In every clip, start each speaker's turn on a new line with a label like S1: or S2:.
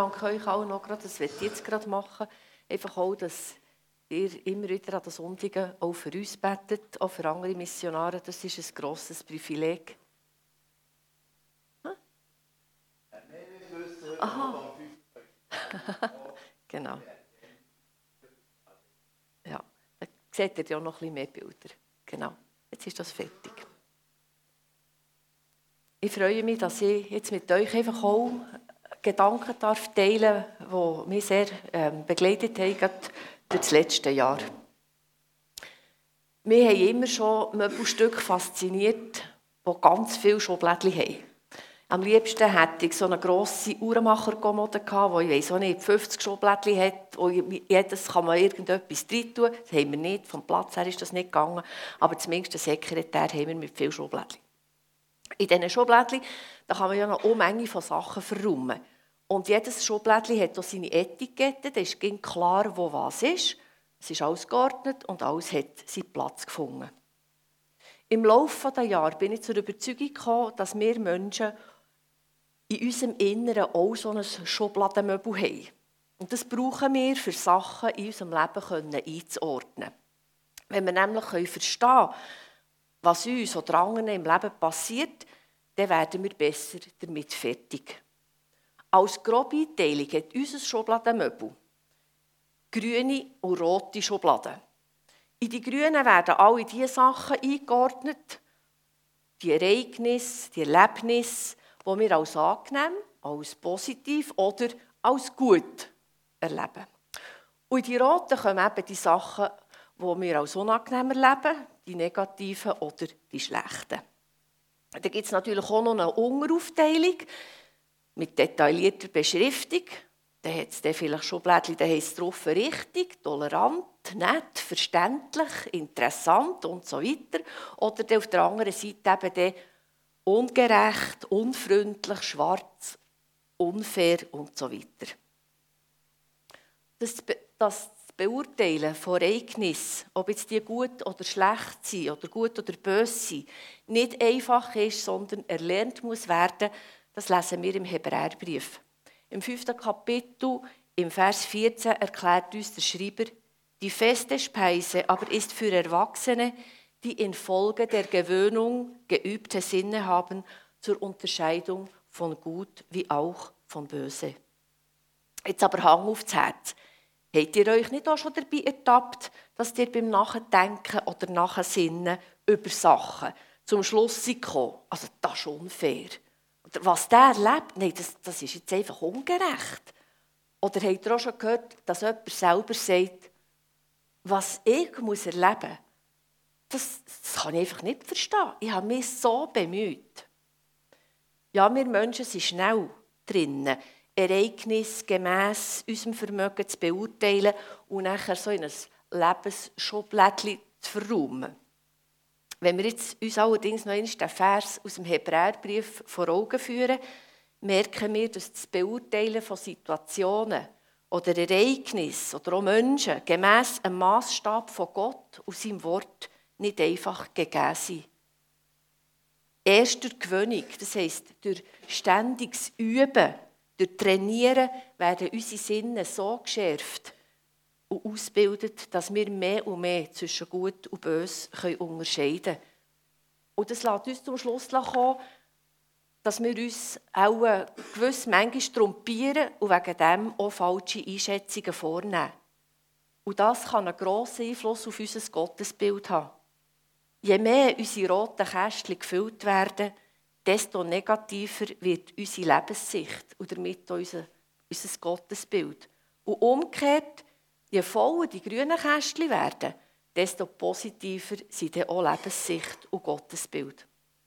S1: danke euch auch noch gerade, das werde ich jetzt gerade machen, einfach auch, dass ihr immer wieder an den Sonntagen auch für uns betet, auch für andere Missionare. Das ist ein grosses Privileg. Aha. Genau. Ja, da seht ihr ja auch noch ein bisschen mehr Bilder. Genau, jetzt ist das fertig. Ich freue mich, dass ich jetzt mit euch einfach auch Gedanken teilen darf, die mich sehr begleitet haben, gerade durch das letzte Jahr. Mich haben immer schon Möbelstücke fasziniert, die ganz viele Schublädchen haben. Am liebsten hätte ich so eine grosse Uhrmacher-Kommode gehabt, die, ich weiss auch nicht, 50 Schublädchen hat. Und jedes kann man irgendetwas rein tun. Das haben wir nicht. Vom Platz her ist das nicht gegangen. Aber zumindest einen Sekretär haben wir mit vielen Schublädchen. In diesen Schublädchen da kann man ja noch eine Menge von Sachen verräumen. Und jedes Schublädchen hat auch seine Etikette. Da ist klar, wo was ist. Es ist alles geordnet und alles hat seinen Platz gefunden. Im Laufe der Jahre bin ich zur Überzeugung gekommen, dass wir Menschen in unserem Inneren auch so ein Schubladenmöbel haben. Und das brauchen wir, für Sachen in unserem Leben einzuordnen. Wenn wir nämlich verstehen können, was uns oder anderen im Leben passiert, dann werden wir besser damit fertig. Als grobe Einteilung hat unser Schubladenmöbel grüne und rote Schubladen. In die grünen werden alle diese Sachen eingeordnet, die Ereignisse, die Erlebnisse, die wir als angenehm, als positiv oder als gut erleben. Und in die roten kommen eben die Sachen, die wir als unangenehm erleben, die negativen oder die schlechten. Da gibt es natürlich auch noch eine Unteraufteilung mit detaillierter Beschriftung. Da hat es vielleicht Schublädchen, da heisst es drauf richtig, tolerant, nett, verständlich, interessant und so weiter. Oder dann auf der anderen Seite eben dann ungerecht, unfreundlich, schwarz, unfair und so weiter. Das Beurteilen von Ereignissen, ob jetzt die gut oder schlecht sind oder gut oder böse sind, nicht einfach ist, sondern erlernt muss werden, das lesen wir im Hebräerbrief. Im 5. Kapitel, im Vers 14, erklärt uns der Schreiber, die feste Speise aber ist für Erwachsene, die infolge der Gewöhnung geübte Sinne haben, zur Unterscheidung von Gut wie auch von Böse. Jetzt aber Hang aufs Herz. Habt ihr euch nicht auch schon dabei ertappt, dass ihr beim Nachdenken oder Nachsinnen über Sachen zum Schluss kommt, also das ist unfair. Oder was der erlebt, nein, das ist jetzt einfach ungerecht. Oder habt ihr auch schon gehört, dass jemand selber sagt, was ich muss erleben muss, das kann ich einfach nicht verstehen. Ich habe mich so bemüht. Ja, wir Menschen sind schnell drinnen, Ereignisse gemäss unserem Vermögen zu beurteilen und nachher so in ein Lebensschublädchen zu verräumen. Wenn wir jetzt uns allerdings noch einmal den Vers aus dem Hebräerbrief vor Augen führen, merken wir, dass das Beurteilen von Situationen oder Ereignissen oder auch Menschen gemäss einem Massstab von Gott und seinem Wort nicht einfach gegeben sind. Erst durch Gewöhnung, das heisst durch ständiges Üben, durch Trainieren, werden unsere Sinne so geschärft und ausgebildet, dass wir mehr und mehr zwischen Gut und Böse unterscheiden können. Und das lässt uns zum Schluss kommen, dass wir uns auch gewiss manchmal trompieren und wegen dem auch falsche Einschätzungen vornehmen. Und das kann einen grossen Einfluss auf unser Gottesbild haben. Je mehr unsere roten Kästchen gefüllt werden, desto negativer wird unsere Lebenssicht und damit auch unser Gottesbild. Und umgekehrt, je voller die grünen Kästchen werden, desto positiver sind dann auch Lebenssicht und Gottesbild.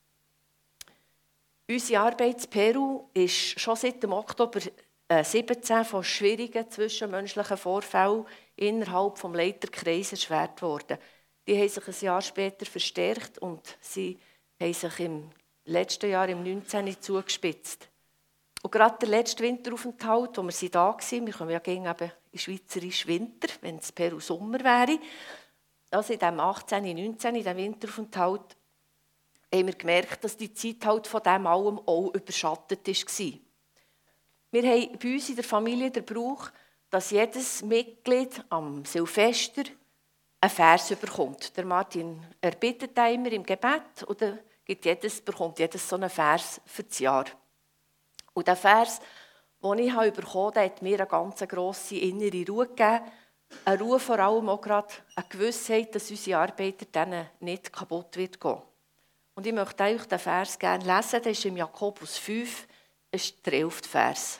S1: Unsere Arbeit in Peru ist schon seit dem Oktober 17 von schwierigen zwischenmenschlichen Vorfällen innerhalb des Leiterkreises erschwert worden. Die haben sich ein Jahr später verstärkt und sie haben sich im letzten Jahr, im 19. zugespitzt. Und gerade der letzte Winteraufenthalt, wo wir da waren, wir kommen ja gegen in schweizerisch Winter, wenn es Peru Sommer wäre, also in diesem 18., 19., in diesem Winteraufenthalt, haben wir gemerkt, dass die Zeit halt von dem allem auch überschattet war. Wir haben bei uns in der Familie den Brauch, dass jedes Mitglied am Silvester einen Vers bekommt. Der Martin erbittet immer im Gebet und dann bekommt jedes so einen Vers für das Jahr. Und der Vers, den ich bekommen habe, der hat mir eine ganz grosse innere Ruhe gegeben. Eine Ruhe vor allem auch gerade eine Gewissheit, dass unsere Arbeit dann nicht kaputt wird gehen. Und ich möchte euch den Vers gerne lesen, der ist im Jakobus 5, das ist der 11. Vers.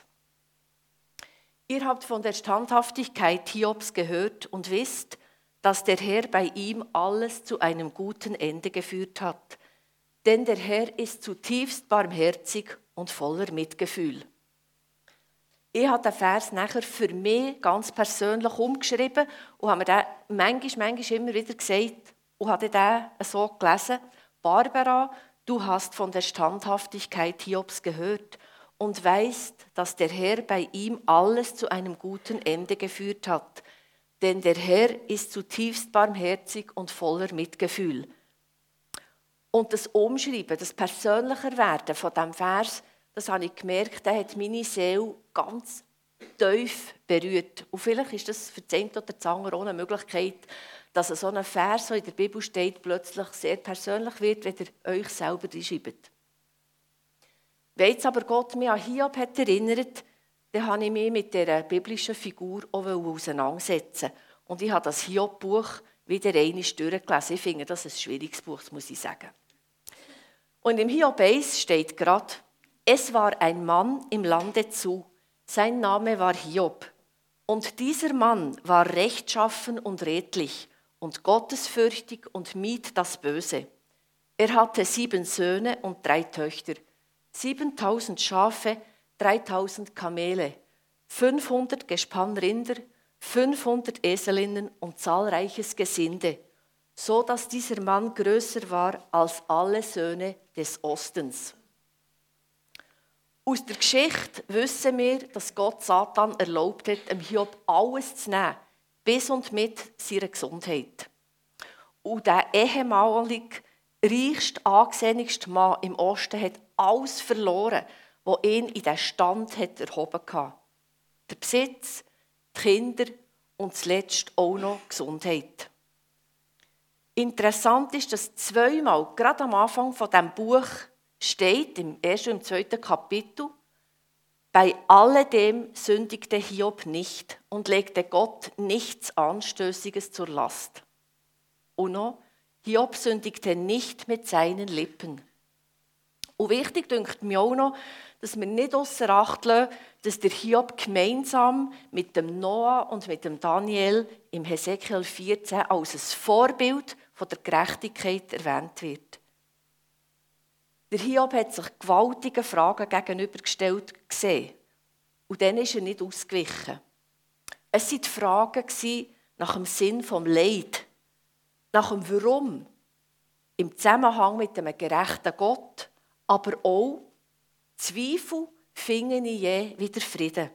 S1: Ihr habt von der Standhaftigkeit Hiobs gehört und wisst, dass der Herr bei ihm alles zu einem guten Ende geführt hat. Denn der Herr ist zutiefst barmherzig und voller Mitgefühl. Ich habe den Vers nachher für mich ganz persönlich umgeschrieben und habe mir den manchmal immer wieder gesagt und habe den so gelesen. Barbara, du hast von der Standhaftigkeit Hiobs gehört und weißt, dass der Herr bei ihm alles zu einem guten Ende geführt hat. Denn der Herr ist zutiefst barmherzig und voller Mitgefühl. Und das Umschreiben, das persönlicher Werden von diesem Vers, das habe ich gemerkt, der hat meine Seele ganz tief berührt. Und vielleicht ist das für das eine oder das andere auch eine Möglichkeit, dass so ein Vers, der in der Bibel steht, plötzlich sehr persönlich wird, wenn ihr euch selber schreibt. Wenn jetzt aber Gott mich an Hiob hat erinnert, dann habe ich mich mit dieser biblischen Figur auch auseinandersetzen. Und ich habe das Hiob-Buch wieder einmal durchgelesen. Ich finde das ein schwieriges Buch, muss ich sagen. Und im Hiob 1 steht gerade, es war ein Mann im Lande zu, sein Name war Hiob. Und dieser Mann war rechtschaffen und redlich und gottesfürchtig und mied das Böse. Er hatte 7 Söhne und 3 Töchter, 7000 Schafe, 3000 Kamele, 500 Gespannrinder, 500 Eselinnen und zahlreiches Gesinde, so dass dieser Mann größer war als alle Söhne des Ostens. Aus der Geschichte wissen wir, dass Gott Satan erlaubt hat, dem Hiob alles zu nehmen, bis und mit seiner Gesundheit. Und der ehemalig reichste, angesehenste Mann im Osten hat alles verloren, was ihn in diesen Stand hat erhoben hatte. Der Besitz, die Kinder und zuletzt auch noch die Gesundheit. Interessant ist, dass zweimal, gerade am Anfang von diesem Buch, steht, im 1. und im 2. Kapitel, bei alledem sündigte Hiob nicht und legte Gott nichts Anstößiges zur Last. Und noch, Hiob sündigte nicht mit seinen Lippen. Und wichtig dünkt mir auch noch, dass wir nicht ausser Acht lassen, dass der Hiob gemeinsam mit dem Noah und mit dem Daniel im Hesekiel 14 als ein Vorbild von der Gerechtigkeit erwähnt wird. Der Hiob hat sich gewaltige Fragen gegenübergestellt gesehen. Und dann ist er nicht ausgewichen. Es waren die Fragen nach dem Sinn vom Leid, nach dem Warum, im Zusammenhang mit einem gerechten Gott, aber auch Zweifel, finde ich je wieder Frieden.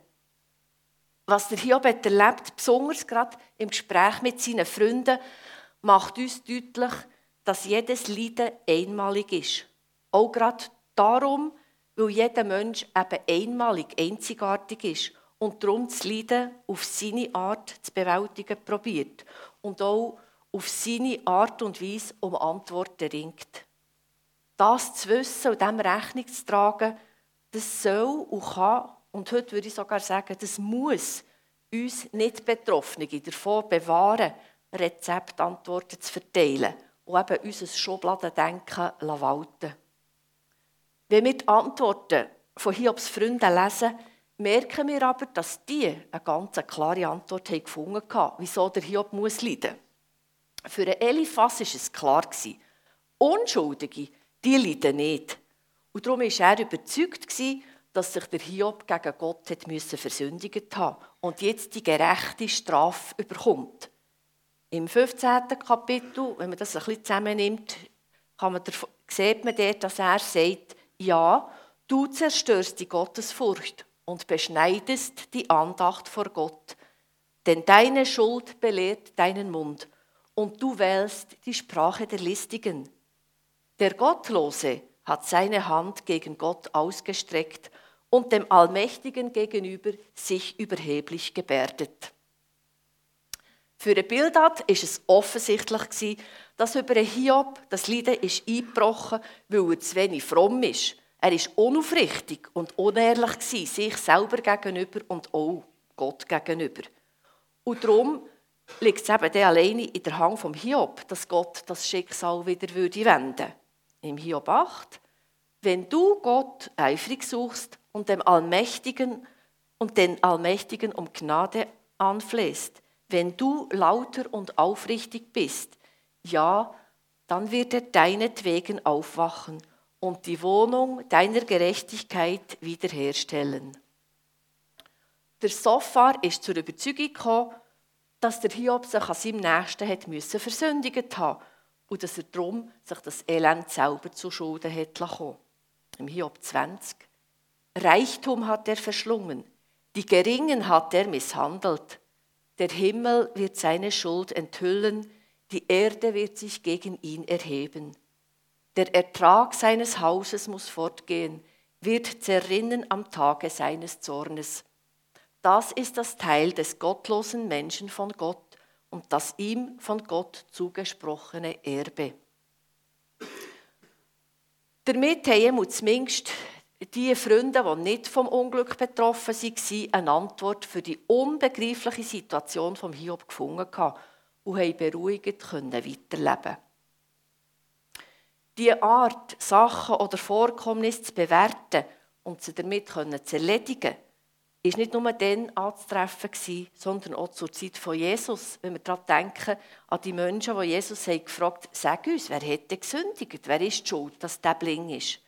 S1: Was der Hiob hat erlebt, besonders gerade im Gespräch mit seinen Freunden, macht uns deutlich, dass jedes Leiden einmalig ist. Auch gerade darum, weil jeder Mensch eben einmalig, einzigartig ist und darum das Leiden auf seine Art zu bewältigen probiert und auch auf seine Art und Weise um Antworten ringt. Das zu wissen und dem Rechnung zu tragen, das soll und kann, und heute würde ich sogar sagen, das muss uns Nicht-Betroffene davon bewahren, Rezeptantworten zu verteilen und eben unser Schubladendenken walten. Wenn wir die Antworten von Hiobs Freunden lesen, merken wir aber, dass die eine ganz klare Antwort gefunden haben, wieso der Hiob muss leiden. Für Eliphas war es klar, Unschuldige, die leiden nicht. Und darum war er überzeugt, dass sich der Hiob gegen Gott versündigt haben und jetzt die gerechte Strafe bekommt. Im 15. Kapitel, wenn man das ein bisschen zusammennimmt, sieht man dort, dass er sagt, ja, du zerstörst die Gottesfurcht und beschneidest die Andacht vor Gott. Denn deine Schuld belehrt deinen Mund und du wählst die Sprache der Listigen. Der Gottlose hat seine Hand gegen Gott ausgestreckt und dem Allmächtigen gegenüber sich überheblich gebärdet. Für den Bildad war es offensichtlich, dass über Hiob das Leiden eingebrochen ist, weil er zu wenig fromm ist. Er war unaufrichtig und unehrlich, sich selber gegenüber und auch Gott gegenüber. Und darum liegt es eben alleine in der Hand vom Hiob, dass Gott das Schicksal wieder wenden würde. Im Hiob 8: Wenn du Gott eifrig suchst und den Allmächtigen um Gnade anflehst, wenn du lauter und aufrichtig bist, ja, dann wird er deinetwegen aufwachen und die Wohnung deiner Gerechtigkeit wiederherstellen. Der Sophar ist zur Überzeugung gekommen, dass der Hiob sich an seinem Nächsten versündigt haben und dass er darum sich das Elend selber zu Schulden hat lassen. Im Hiob 20: Reichtum hat er verschlungen, die Geringen hat er misshandelt. Der Himmel wird seine Schuld enthüllen, die Erde wird sich gegen ihn erheben. Der Ertrag seines Hauses muss fortgehen, wird zerrinnen am Tage seines Zornes. Das ist das Teil des gottlosen Menschen von Gott und das ihm von Gott zugesprochene Erbe. Damit haben zumindest die Freunde, die nicht vom Unglück betroffen waren, eine Antwort für die unbegreifliche Situation von Hiob gefunden und haben beruhigt weiterleben. Diese Art, Sachen oder Vorkommnisse zu bewerten und sie damit zu erledigen, war nicht nur dann anzutreffen, sondern auch zur Zeit von Jesus. Wenn wir daran denken, an die Menschen, die Jesus gefragt haben, sag uns, wer hat denn gesündigt? Wer ist die schuld, dass der blind ist?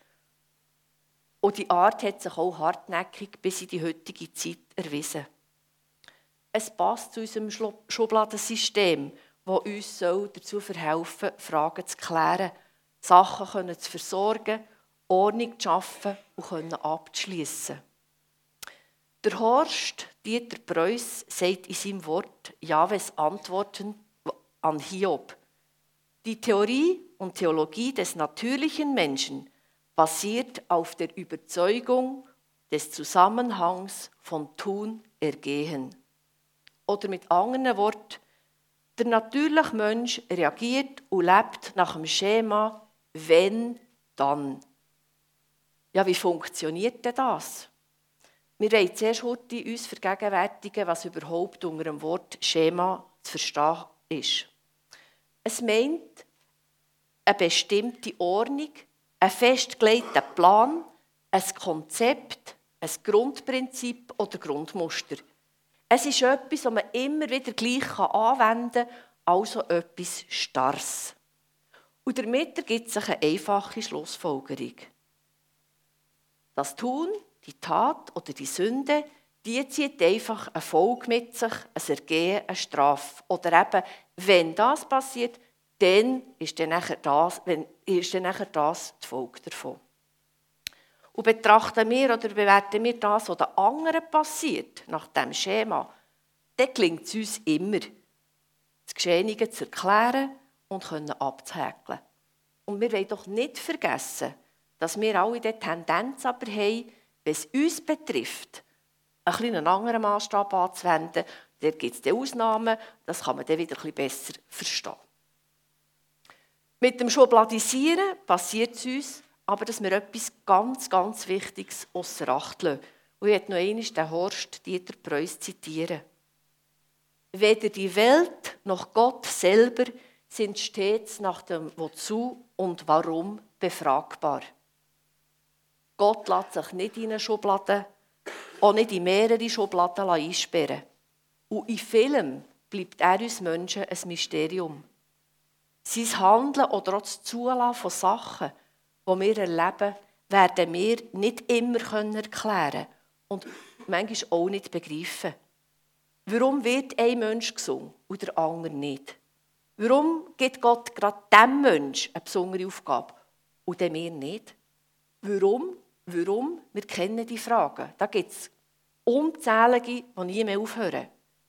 S1: Und die Art hat sich auch hartnäckig bis in die heutige Zeit erwiesen. Es passt zu unserem Schubladensystem, das uns dazu verhelfen soll, Fragen zu klären, Sachen zu versorgen, Ordnung zu schaffen und abzuschliessen. Der Horst Dieter Preuss sagt in seinem Wort Jahwes Antworten an Hiob: Die Theorie und Theologie des natürlichen Menschen basiert auf der Überzeugung des Zusammenhangs von Tun, Ergehen. Oder mit anderen Worten: Der natürliche Mensch reagiert und lebt nach dem Schema «wenn, dann». Ja, wie funktioniert denn das? Wir wollen zuerst uns vergegenwärtigen, was überhaupt unter dem Wort Schema zu verstehen ist. Es meint eine bestimmte Ordnung, einen festgelegten Plan, ein Konzept, ein Grundprinzip oder Grundmuster. Es ist etwas, das man immer wieder gleich anwenden kann, also etwas Starres. Und damit ergibt sich eine einfache Schlussfolgerung. Das Tun, die Tat oder die Sünde, die zieht einfach eine Folge mit sich, ein Ergehen, eine Strafe. Oder eben, wenn das passiert, dann ist dann nachher das die Folge davon. Und betrachten wir oder bewerten wir das, was den anderen passiert, nach diesem Schema, dann gelingt es uns immer, das Geschehene zu erklären und abzuhäkeln. Und wir wollen doch nicht vergessen, dass wir alle die Tendenz aber haben, wenn es uns betrifft, einen anderen Maßstab anzuwenden. Da gibt es Ausnahmen, das kann man dann wieder ein bisschen besser verstehen. Mit dem Schubladisieren passiert es uns, aber dass wir etwas ganz, ganz Wichtiges ausser Acht lassen. Und ich möchte noch einmal den Horst Dieter Preuss zitieren. Weder die Welt noch Gott selber sind stets nach dem Wozu und Warum befragbar. Gott lässt sich nicht in eine Schublade, auch nicht in mehrere Schubladen einsperren. Und in vielem bleibt er uns Menschen ein Mysterium. Sein Handeln oder auch das Zulassen von Sachen, die wir erleben, werden wir nicht immer erklären können und manchmal auch nicht begreifen. Warum wird ein Mensch gesund und der andere nicht? Warum gibt Gott gerade diesem Menschen eine besondere Aufgabe und dem wir nicht? Warum? Wir kennen die Fragen. Da gibt es unzählige, die nie mehr aufhören.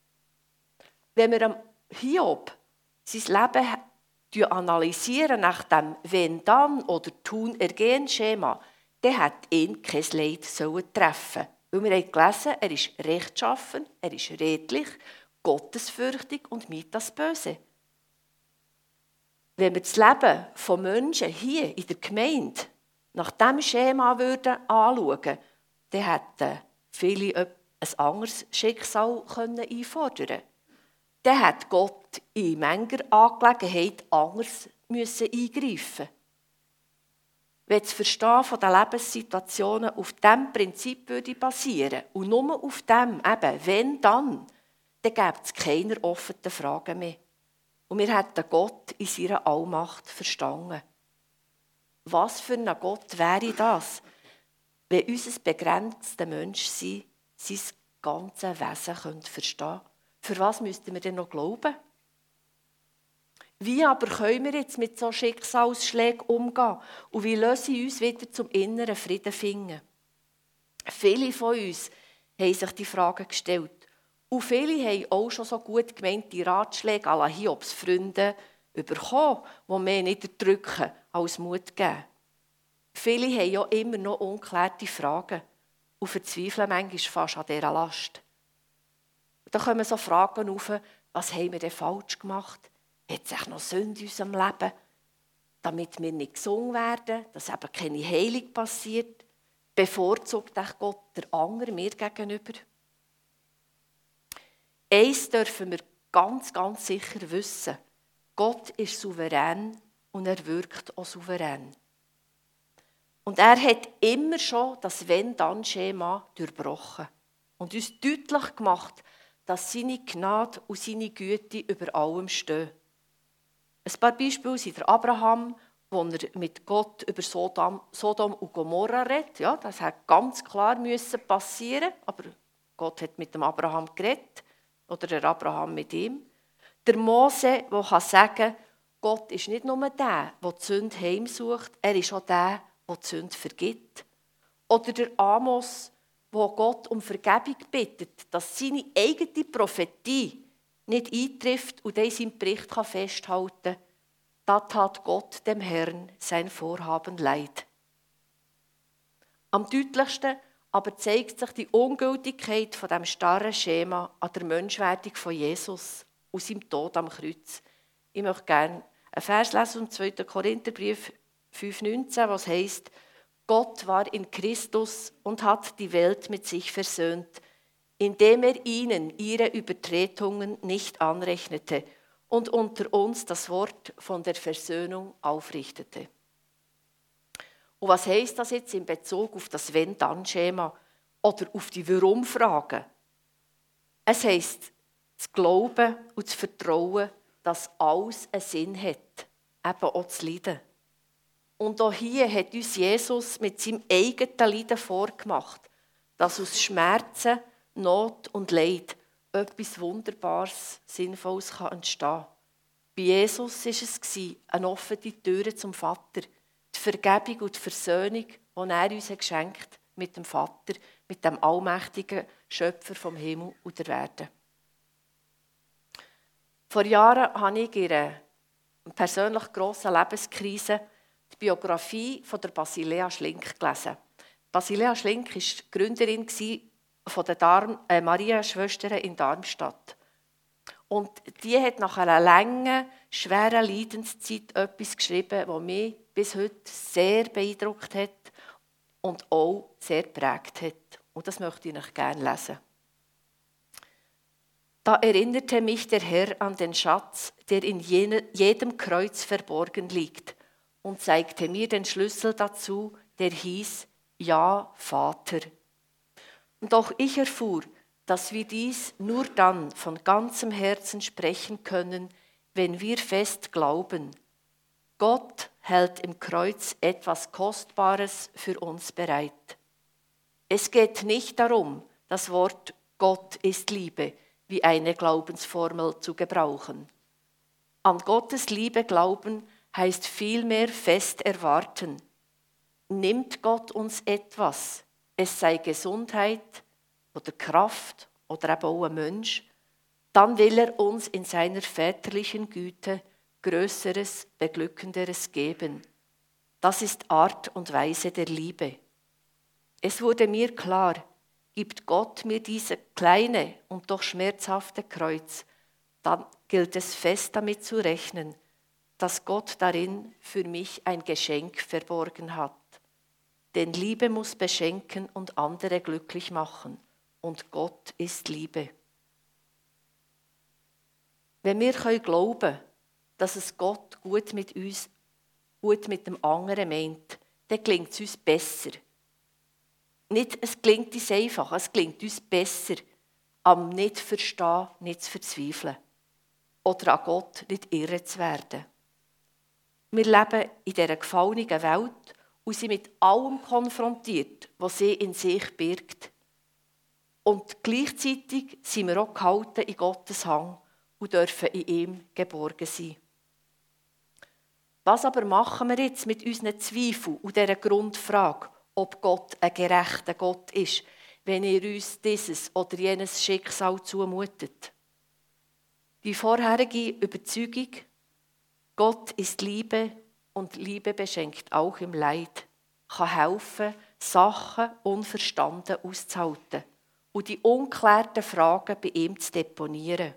S1: Wenn wir am Hiob sein Leben analysieren nach dem Wenn-Dann- oder Tun-Ergehen-Schema, dann hätte ihn kein Leid treffen sollen. Weil wir haben gelesen, er ist rechtschaffen, er ist redlich, gottesfürchtig und meidet das Böse. Wenn wir das Leben von Menschen hier in der Gemeinde nach diesem Schema anschauen würden, dann hätten viele ein anderes Schicksal einfordern können. Dann hätte Gott in mancher Angelegenheit anders eingreifen müssen. Wenn das Verstehen von den Lebenssituationen auf diesem Prinzip basieren würde und nur auf dem, eben, wenn dann gäbe es keine offenen Fragen mehr. Und wir hätten Gott in seiner Allmacht verstanden. Was für ein Gott wäre das, wenn unser begrenzter Menschsein sein ganzes Wesen verstehen könnte? Für was müssten wir denn noch glauben? Wie aber können wir jetzt mit solchen Schicksalsschlägen umgehen? Und wie lassen sie uns wieder zum inneren Frieden finden? Viele von uns haben sich die Frage gestellt. Und viele haben auch schon so gut gemeinte Ratschläge à la Hiobs Freunde bekommen, die mehr niederdrücken als Mut geben. Viele haben ja immer noch ungeklärte Fragen und verzweifeln manchmal fast an dieser Last. Da kommen so Fragen auf, was haben wir denn falsch gemacht? Hat es noch Sünde in unserem Leben? Damit wir nicht gesungen werden, dass eben keine Heilung passiert, bevorzugt Gott der andere mir gegenüber? Eins dürfen wir ganz, ganz sicher wissen. Gott ist souverän und er wirkt auch souverän. Und er hat immer schon das Wenn-Dann-Schema durchbrochen und uns deutlich gemacht, dass seine Gnade und seine Güte über allem stehen. Ein paar Beispiele sind der Abraham, wo er mit Gott über Sodom und Gomorra redet. Ja, das hat ganz klar passieren, aber Gott hat mit dem Abraham geredet. Oder der Abraham mit ihm. Der Mose, der sagen kann, Gott ist nicht nur der die Sünde heimsucht, er ist auch der die Sünde vergibt. Oder der Amos, der Gott um Vergebung bittet, dass seine eigene Prophetie nicht eintrifft und in seinem Bericht festhalten kann, da tat Gott dem Herrn sein Vorhaben leid. Am deutlichsten aber zeigt sich die Ungültigkeit von dem starren Schema an der Menschwerdung von Jesus und seinem Tod am Kreuz. Ich möchte gerne einen Vers lesen aus dem 2. Korintherbrief 5,19, was heisst: Gott war in Christus und hat die Welt mit sich versöhnt, indem er ihnen ihre Übertretungen nicht anrechnete und unter uns das Wort von der Versöhnung aufrichtete. Und was heisst das jetzt in Bezug auf das Wenn-Dann-Schema oder auf die Warum-Fragen? Es heisst, zu glauben und zu vertrauen, dass alles einen Sinn hat, eben auch zu leiden. Und auch hier hat uns Jesus mit seinem eigenen Leiden vorgemacht, dass aus Schmerzen, Not und Leid etwas Wunderbares, Sinnvolles entstehen kann. Bei Jesus war es eine offene Tür zum Vater. Die Vergebung und die Versöhnung, die er uns geschenkt hat mit dem Vater, mit dem allmächtigen Schöpfer vom Himmel und der Erde. Vor Jahren habe ich in einer persönlich grossen Lebenskrise die Biografie von der Basilea Schlink gelesen. Basilea Schlink war die Gründerin von den Maria-Schwestern in Darmstadt. Und die hat nach einer langen, schweren Leidenszeit etwas geschrieben, das mich bis heute sehr beeindruckt hat und auch sehr geprägt hat. Und das möchte ich euch gerne lesen. Da erinnerte mich der Herr an den Schatz, der in jedem Kreuz verborgen liegt, und zeigte mir den Schlüssel dazu, der hieß: Ja, Vater. Und auch ich erfuhr, dass wir dies nur dann von ganzem Herzen sprechen können, wenn wir fest glauben. Gott hält im Kreuz etwas Kostbares für uns bereit. Es geht nicht darum, das Wort Gott ist Liebe wie eine Glaubensformel zu gebrauchen. An Gottes Liebe glauben heißt vielmehr fest erwarten. Nimmt Gott uns etwas, es sei Gesundheit oder Kraft oder eben auch ein Mensch, dann will er uns in seiner väterlichen Güte Größeres, Beglückenderes geben. Das ist Art und Weise der Liebe. Es wurde mir klar, gibt Gott mir diese kleine und doch schmerzhafte Kreuz, dann gilt es fest damit zu rechnen, dass Gott darin für mich ein Geschenk verborgen hat. Denn Liebe muss beschenken und andere glücklich machen. Und Gott ist Liebe. Wenn wir glauben können, dass es Gott gut mit uns, gut mit dem anderen meint, dann gelingt es uns besser. Nicht, es gelingt uns einfach, es gelingt uns besser, am Nicht-Verstehen nicht zu verzweifeln oder an Gott nicht irre zu werden. Wir leben in dieser gefallenen Welt und sind mit allem konfrontiert, was sie in sich birgt. Und gleichzeitig sind wir auch gehalten in Gottes Hand und dürfen in ihm geborgen sein. Was aber machen wir jetzt mit unseren Zweifeln und dieser Grundfrage, ob Gott ein gerechter Gott ist, wenn er uns dieses oder jenes Schicksal zumutet? Die vorherige Überzeugung, Gott ist Liebe und Liebe beschenkt auch im Leid, kann helfen, Sachen unverstanden auszuhalten und die ungeklärten Fragen bei ihm zu deponieren.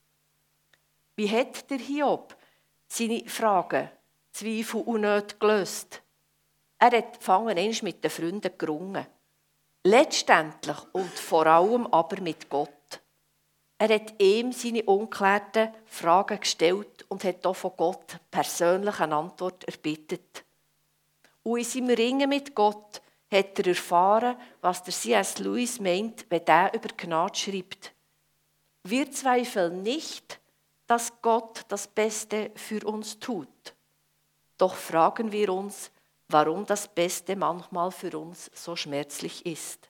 S1: Wie hat der Hiob seine Fragen, Zweifel und Nöte gelöst? Er hat einmal mit den Freunden gerungen. Letztendlich und vor allem aber mit Gott. Er hat ihm seine ungeklärten Fragen gestellt und hat auch von Gott persönlich eine Antwort erbittet. Und in seinem Ringen mit Gott hat er erfahren, was der C.S. Lewis meint, wenn er über Gnade schreibt. Wir zweifeln nicht, dass Gott das Beste für uns tut. Doch fragen wir uns, warum das Beste manchmal für uns so schmerzlich ist.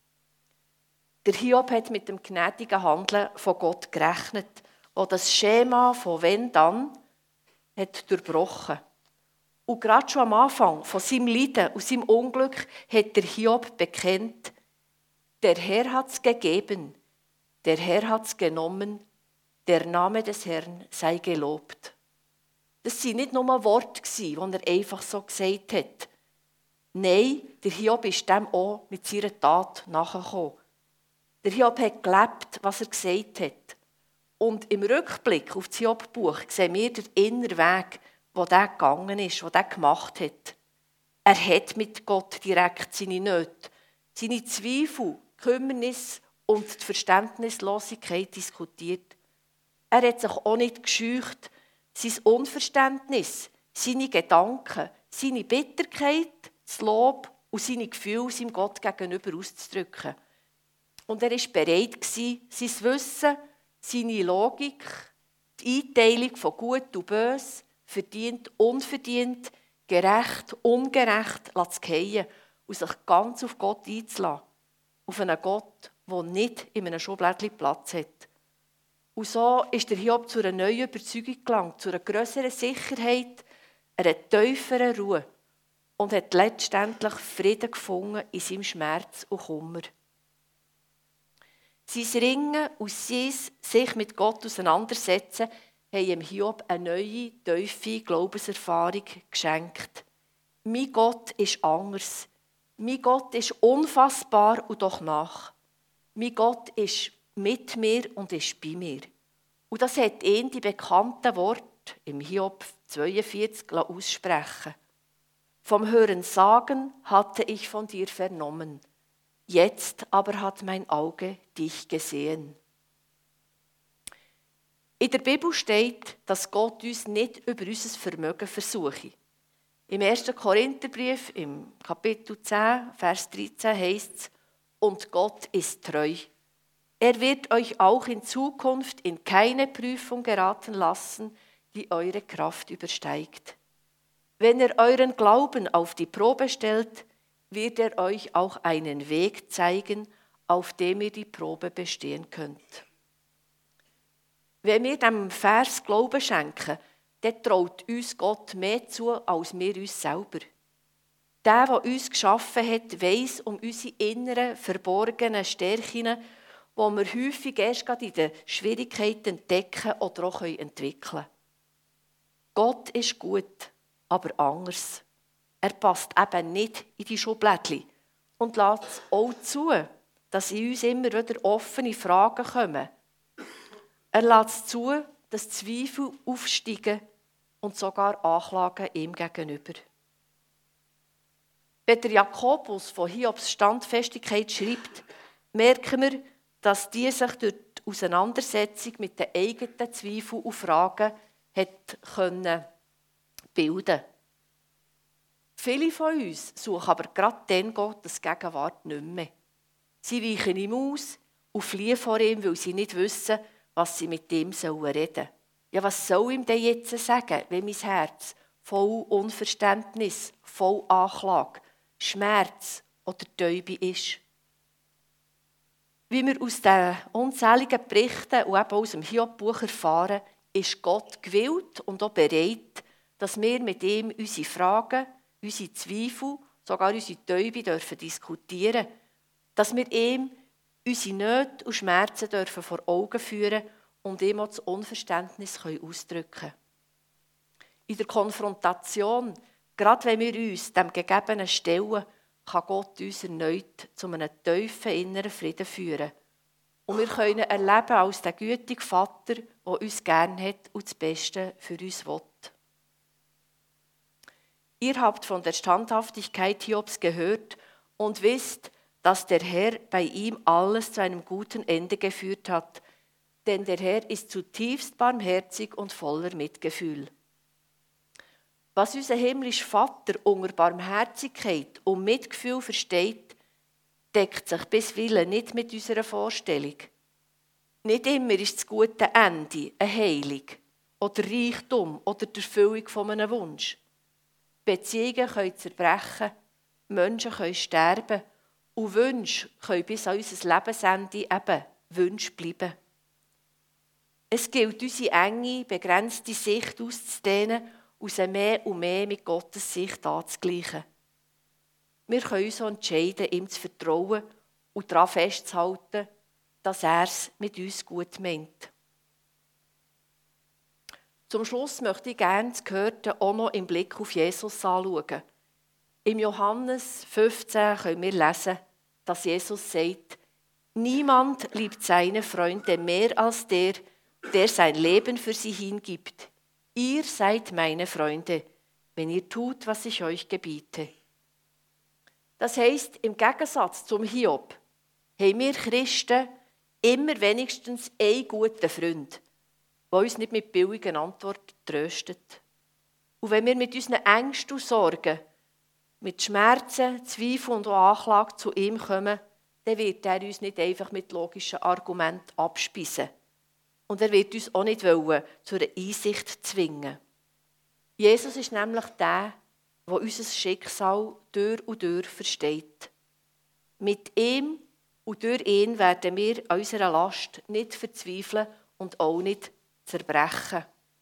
S1: Der Hiob hat mit dem gnädigen Handeln von Gott gerechnet, das das Schema von wenn dann hat durchbrochen. Und gerade schon am Anfang von seinem Leiden und seinem Unglück hat der Hiob bekennt, der Herr hat es gegeben, der Herr hat es genommen, der Name des Herrn sei gelobt. Das waren nicht nur Worte, die er einfach so gesagt hat. Nein, der Hiob ist dem auch mit seiner Tat nachgekommen. Der Hiob hat gelebt, was er gesagt hat. Und im Rückblick auf das Hiob-Buch sehen wir den inneren Weg, wo der gegangen ist, wo der gemacht hat. Er hat mit Gott direkt seine Nöte, seine Zweifel, Kümmernis und die Verständnislosigkeit diskutiert. Er hat sich auch nicht gescheucht, sein Unverständnis, seine Gedanken, seine Bitterkeit, das Lob und seine Gefühle seinem Gott gegenüber auszudrücken. Und er war bereit, sein Wissen, seine Logik, die Einteilung von Gut und Böse, verdient, unverdient, gerecht, ungerecht zu fallen und sich ganz auf Gott einzulassen. Auf einen Gott, der nicht in einem Schublädchen Platz hat. Und so ist der Hiob zu einer neuen Überzeugung gelangt, zu einer grösseren Sicherheit, einer tieferen Ruhe und hat letztendlich Frieden gefunden in seinem Schmerz und Kummer. Sein Ringen und sein sich mit Gott auseinandersetzen haben dem Hiob eine neue, tiefe Glaubenserfahrung geschenkt. Mein Gott ist anders. Mein Gott ist unfassbar und doch nach. Mein Gott ist mit mir und ist bei mir. Und das hat ihn die bekannten Worte im Hiob 42 aussprechen. Vom Hören sagen hatte ich von dir vernommen. Jetzt aber hat mein Auge dich gesehen. In der Bibel steht, dass Gott uns nicht über unser Vermögen versuche. Im 1. Korintherbrief, im Kapitel 10, Vers 13 heißt es, und Gott ist treu. Er wird euch auch in Zukunft in keine Prüfung geraten lassen, die eure Kraft übersteigt. Wenn er euren Glauben auf die Probe stellt, wird er euch auch einen Weg zeigen, auf dem ihr die Probe bestehen könnt. Wenn wir dem Vers Glauben schenken, dann traut uns Gott mehr zu, als wir uns selber. Der uns geschaffen hat, weiss um unsere inneren, verborgenen Stärken, die wir häufig erst gerade in den Schwierigkeiten entdecken oder auch entwickeln können. Gott ist gut, aber anders. Er passt eben nicht in die Schublädchen und lässt auch zu, dass in uns immer wieder offene Fragen kommen. Er lässt zu, dass Zweifel aufsteigen und sogar Anklagen ihm gegenüber. Wenn der Jakobus von Hiobs Standfestigkeit schreibt, merken wir, dass die sich durch die Auseinandersetzung mit den eigenen Zweifeln und Fragen hat können bilden. Viele von uns suchen aber gerade dann Gottes Gegenwart nicht mehr. Sie weichen ihm aus und fliehen vor ihm, weil sie nicht wissen, was sie mit ihm reden sollen. Ja, was soll ihm denn jetzt sagen, wenn mein Herz voll Unverständnis, voll Anklage, Schmerz oder Täube ist? Wie wir aus den unzähligen Berichten und eben aus dem Hiob-Buch erfahren, ist Gott gewillt und auch bereit, dass wir mit ihm unsere Fragen, unsere Zweifel, sogar unsere Täube dürfen diskutieren, dass wir ihm unsere Nöte und Schmerzen dürfen vor Augen führen und ihm auch das Unverständnis ausdrücken können. In der Konfrontation, gerade wenn wir uns dem Gegebenen stellen, kann Gott uns erneut zu einem tiefen inneren Frieden führen. Und wir können erleben als der gütige Vater, der uns gern hat und das Beste für uns will. Ihr habt von der Standhaftigkeit Hiobs gehört und wisst, dass der Herr bei ihm alles zu einem guten Ende geführt hat. Denn der Herr ist zutiefst barmherzig und voller Mitgefühl. Was unser himmlischer Vater unter Barmherzigkeit und Mitgefühl versteht, deckt sich bisweilen nicht mit unserer Vorstellung. Nicht immer ist das gute Ende eine Heilung oder Reichtum oder die Erfüllung von einem Wunsch. Beziehungen können zerbrechen, Menschen können sterben und Wünsche können bis an unser Lebensende eben Wünsche bleiben. Es gilt, unsere enge, begrenzte Sicht auszudehnen und sie mehr und mehr mit Gottes Sicht anzugleichen. Wir können uns auch entscheiden, ihm zu vertrauen und daran festzuhalten, dass er es mit uns gut meint. Zum Schluss möchte ich gerne das Gehörte auch noch im Blick auf Jesus anschauen. Im Johannes 15 können wir lesen, dass Jesus sagt, niemand liebt seine Freunde mehr als der sein Leben für sie hingibt. Ihr seid meine Freunde, wenn ihr tut, was ich euch gebiete. Das heisst, im Gegensatz zum Hiob haben wir Christen immer wenigstens einen guten Freund, der uns nicht mit billigen Antworten tröstet. Und wenn wir mit unseren Ängsten und Sorgen, mit Schmerzen, Zweifeln und auch Anklagen zu ihm kommen, dann wird er uns nicht einfach mit logischen Argumenten abspeisen. Und er wird uns auch nicht wollen, zu einer Einsicht zwingen. Jesus ist nämlich der unser Schicksal durch und durch versteht. Mit ihm und durch ihn werden wir an unserer Last nicht verzweifeln und auch nicht zerbrechen.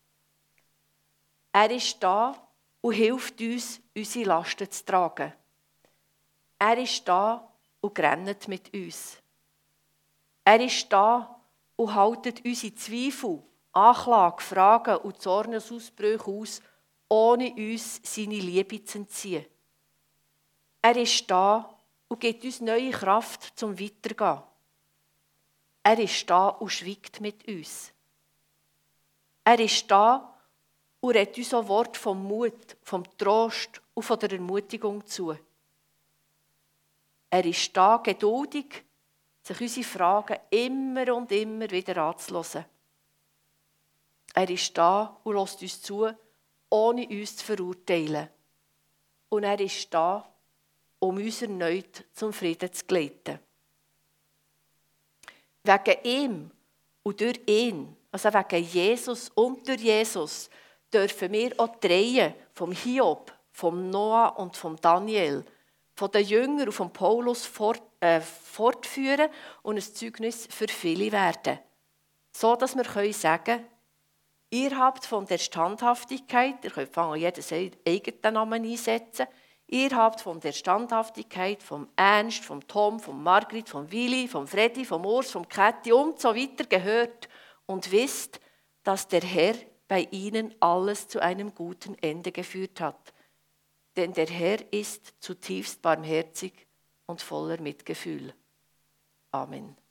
S1: Er ist da und hilft uns, unsere Lasten zu tragen. Er ist da und rennt mit uns. Er ist da und haltet unsere Zweifel, Anklagen, Fragen und Zornesausbrüche aus, ohne uns seine Liebe zu entziehen. Er ist da und gibt uns neue Kraft zum Weitergehen. Er ist da und schweigt mit uns. Er ist da und redet uns ein Wort vom Mut, vom Trost und von der Ermutigung zu. Er ist da geduldig, sich unsere Fragen immer und immer wieder anzuhören. Er ist da und lässt uns zu, ohne uns zu verurteilen. Und er ist da, um uns erneut zum Frieden zu geleiten. Wegen ihm und durch ihn, also wegen Jesus und durch Jesus, dürfen wir auch die Reihe vom Hiob, vom Noah und vom Daniel, von den Jüngern und von Paulus fortführen und ein Zeugnis für viele werden. So, dass wir sagen können, ihr habt von der Standhaftigkeit, ihr könnt fangen, jedes eigenen Namen einsetzen, ihr habt von der Standhaftigkeit vom Ernst, vom Tom, vom Margrit, vom Willi, vom Freddy, vom Urs, vom Käthi und so weiter gehört und wisst, dass der Herr bei ihnen alles zu einem guten Ende geführt hat. Denn der Herr ist zutiefst barmherzig und voller Mitgefühl. Amen.